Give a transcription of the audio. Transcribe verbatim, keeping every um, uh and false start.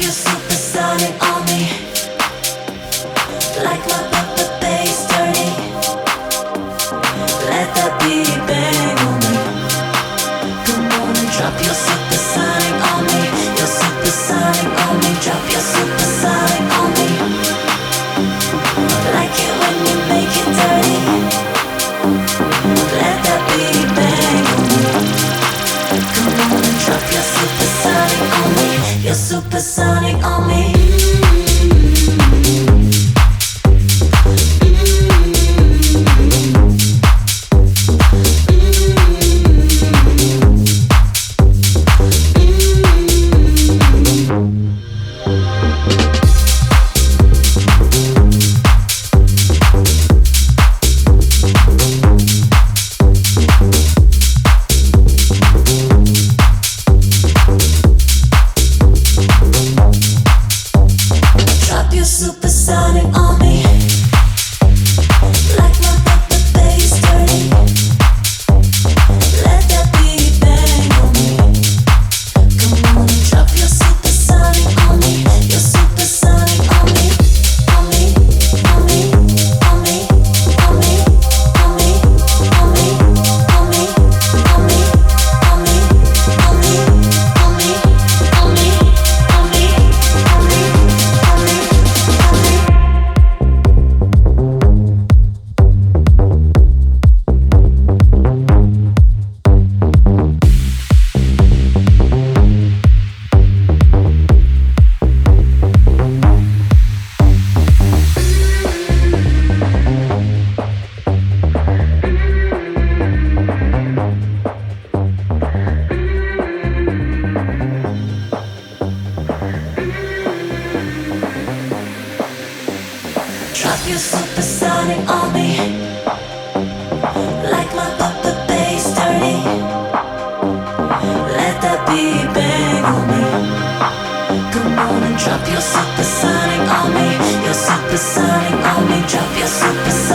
your supersonic on me, like my puppet bass dirty. Let that beat bang on me. Come on and drop your supersonic on me, your supersonic on me. Drop your supersonic on me. Like it when you make it dirty. Let that beat bang on me. Come on and drop your supersonic on me, your supersonic on me. Supersonic on me, like my puppet bass dirty. Let that beat bang on me. Come on and drop your supersonic on me, your supersonic on me, on me, on me, on me, on me, on me, on me, on me, on me, on me, on me, on me, on me, on me, on me. Drop your supersonic on me, like my puppet bass dirty. Let that beat bang on me. Come on and drop your supersonic on me, your supersonic on me. Drop your supersonic.